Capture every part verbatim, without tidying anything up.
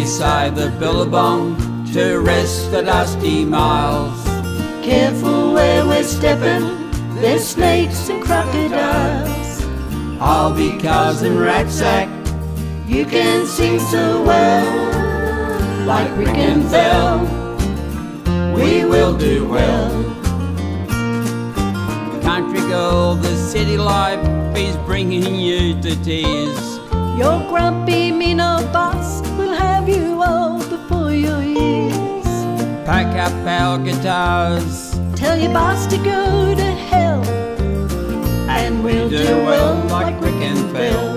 beside the billabong to rest the dusty miles. Careful where we're stepping, there's snakes and crocodiles. I'll be Cousin Ratsack, you can sing so well. Like Rick and Phil, we will do well. Country girl, the city life is bringing you to tears. Your grumpy mean old boss will have you old before your years. Pack up our guitars, tell your boss to go to hell, and we'll do well like Rick and Phil.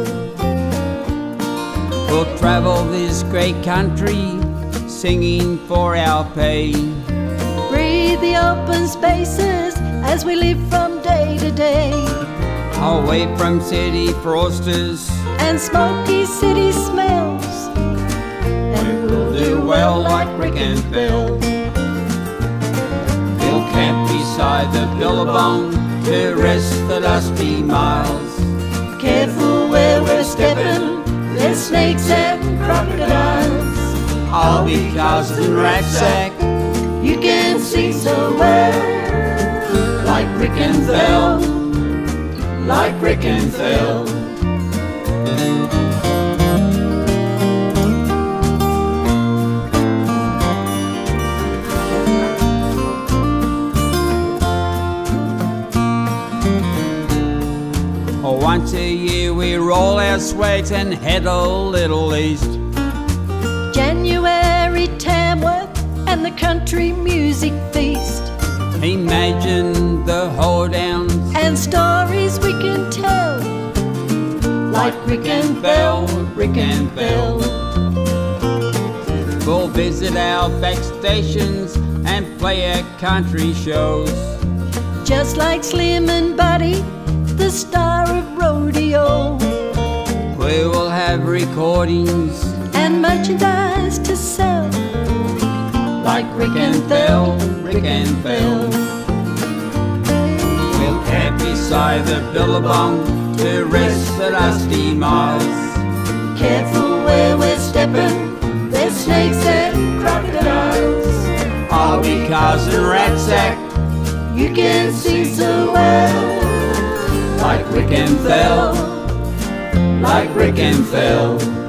We'll travel this great country, singing for our pay. Breathe the open spaces as we live from day to day. Away from city frosters and smoky city smells, and we'll do well like Rick and Phil. We'll camp beside the billabong to rest the dusty miles. Careful where we're stepping, there's snakes and crocodiles. I'll be Cousin Ratsack, you can sing so well. Like Rick and Phil, like Rick and Phil. Once a year we roll our sweat and head a little east. January, Tamworth and the country music feast. Imagine the hoedowns and stories we can tell. Like Rick and Phil, Rick and Phil. We'll visit our back stations and play our country shows. Just like Slim and Buddy, the star of rodeo. We will have recordings and merchandise to sell. Like Rick and Phil, Rick and Phil. We'll camp beside the billabong to rest the dusty miles. Careful where we're stepping, there's snakes and crocodiles. I'll be Cousin Ratsack, you can sing so well. Like Rick and Phil, like Rick and Phil.